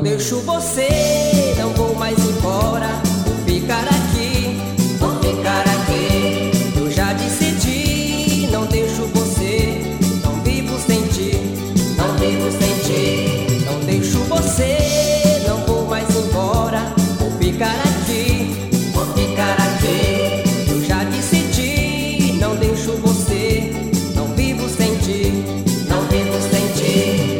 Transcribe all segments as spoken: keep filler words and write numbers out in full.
deixo você, não vou mais embora. Vou ficar aqui, vou ficar aqui. Eu já decidi, não deixo você. Não vivo sem ti, não vivo sem ti. Não deixo você, não vou mais embora. Vou ficar aqui, vou ficar aqui. Eu já decidi, não deixo você. Não vivo sem ti, não vivo sem ti.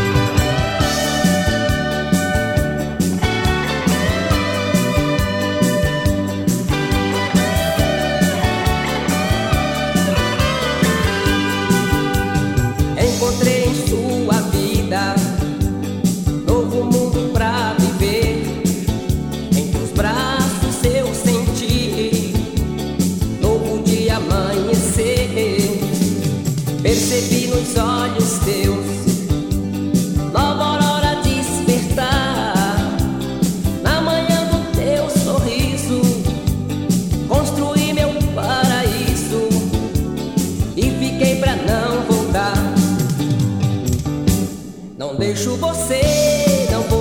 Encontrei em sua vida novo mundo pra viver. Entre os braços eu senti novo dia amanhecer. Percebi nos olhos teus nova aurora despertar. Na manhã do teu sorriso construí meu paraíso e fiquei pra não voltar. Não deixo você, não vou